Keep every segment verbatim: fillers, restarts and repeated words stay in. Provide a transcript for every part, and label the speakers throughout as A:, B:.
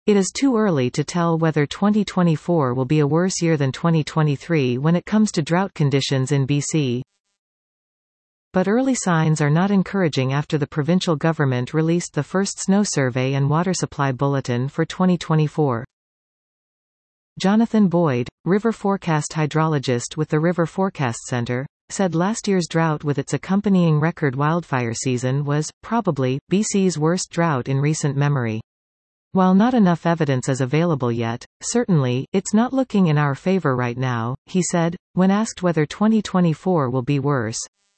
A: It is too early to tell whether twenty twenty-four will be a worse year than twenty twenty-three when it comes to drought conditions in B C. But early signs are not encouraging after the provincial government released the first snow survey and water supply bulletin for twenty twenty-four. Jonathan Boyd, river forecast hydrologist with the River Forecast Centre, said last year's drought with its accompanying record wildfire season was, probably, B C's worst drought in recent memory. While not enough evidence is available yet, certainly, it's not looking in our favor right now, he said, when asked whether twenty twenty-four will be worse.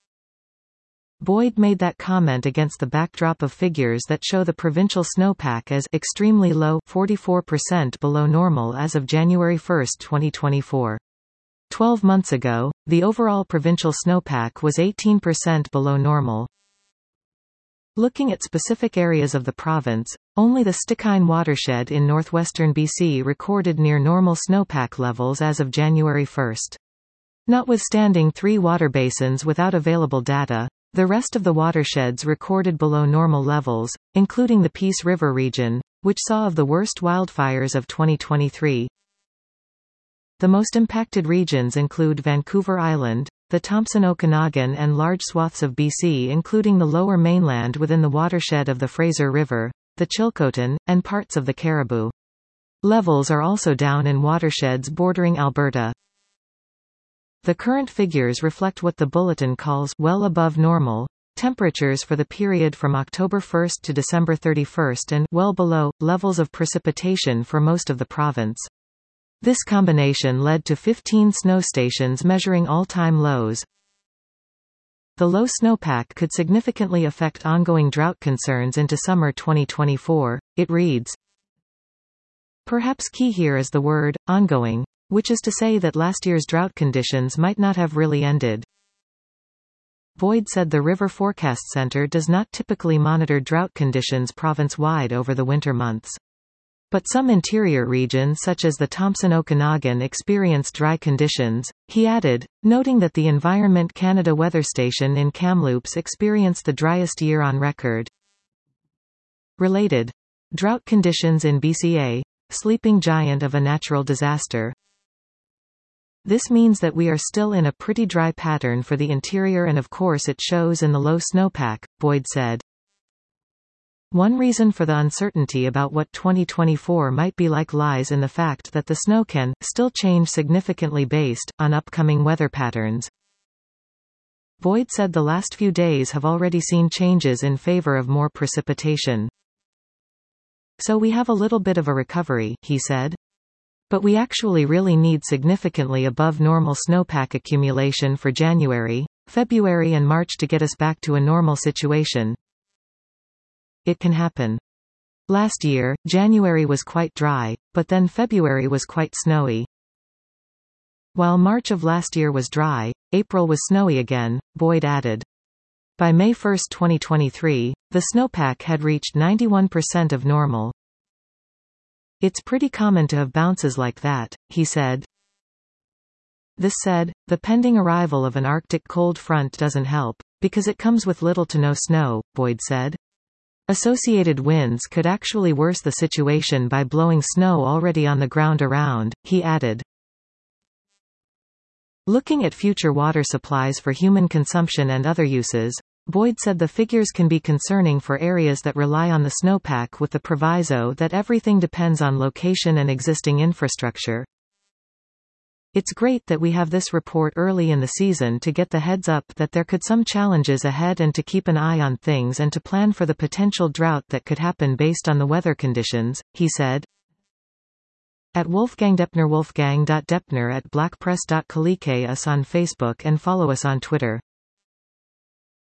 A: Boyd made that comment against the backdrop of figures that show the provincial snowpack as extremely low, forty-four percent below normal as of January first, twenty twenty-four. Twelve months ago, the overall provincial snowpack was eighteen percent below normal. Looking at specific areas of the province, only the Stikine watershed in northwestern B C recorded near normal snowpack levels as of January first. Notwithstanding three water basins without available data, the rest of the watersheds recorded below normal levels, including the Peace River region, which saw of the worst wildfires of twenty twenty-three. The most impacted regions include Vancouver Island, the Thompson Okanagan and large swaths of B C including the lower mainland within the watershed of the Fraser River, the Chilcotin, and parts of the Caribou. Levels are also down in watersheds bordering Alberta. The current figures reflect what the bulletin calls well above normal temperatures for the period from October first to December thirty-first and well below levels of precipitation for most of the province. This combination led to fifteen snow stations measuring all-time lows. The low snowpack could significantly affect ongoing drought concerns into summer twenty twenty-four, it reads. Perhaps key here is the word, ongoing, which is to say that last year's drought conditions might not have really ended. Boyd said the River Forecast Centre does not typically monitor drought conditions province-wide over the winter months. But some interior regions such as the Thompson Okanagan experienced dry conditions, he added, noting that the Environment Canada weather station in Kamloops experienced the driest year on record. Related. Drought conditions in B C A, sleeping giant of a natural disaster. This means that we are still in a pretty dry pattern for the interior and of course it shows in the low snowpack, Boyd said. One reason for the uncertainty about what twenty twenty-four might be like lies in the fact that the snow can still change significantly based on upcoming weather patterns. Boyd said the last few days have already seen changes in favor of more precipitation. So we have a little bit of a recovery, he said. But we actually really need significantly above normal snowpack accumulation for January, February and March to get us back to a normal situation. It can happen. Last year, January was quite dry, but then February was quite snowy. While March of last year was dry, April was snowy again, Boyd added. By May first, twenty twenty-three, the snowpack had reached ninety-one percent of normal. It's pretty common to have bounces like that, he said. This said, the pending arrival of an Arctic cold front doesn't help, because it comes with little to no snow, Boyd said. Associated winds could actually worsen the situation by blowing snow already on the ground around, he added. Looking at future water supplies for human consumption and other uses, Boyd said the figures can be concerning for areas that rely on the snowpack with the proviso that everything depends on location and existing infrastructure. It's great that we have this report early in the season to get the heads up that there could some challenges ahead and to keep an eye on things and to plan for the potential drought that could happen based on the weather conditions, he said. At Wolfgang Depner wolfgang dot depner at blackpress dot colike us on Facebook and follow us on Twitter.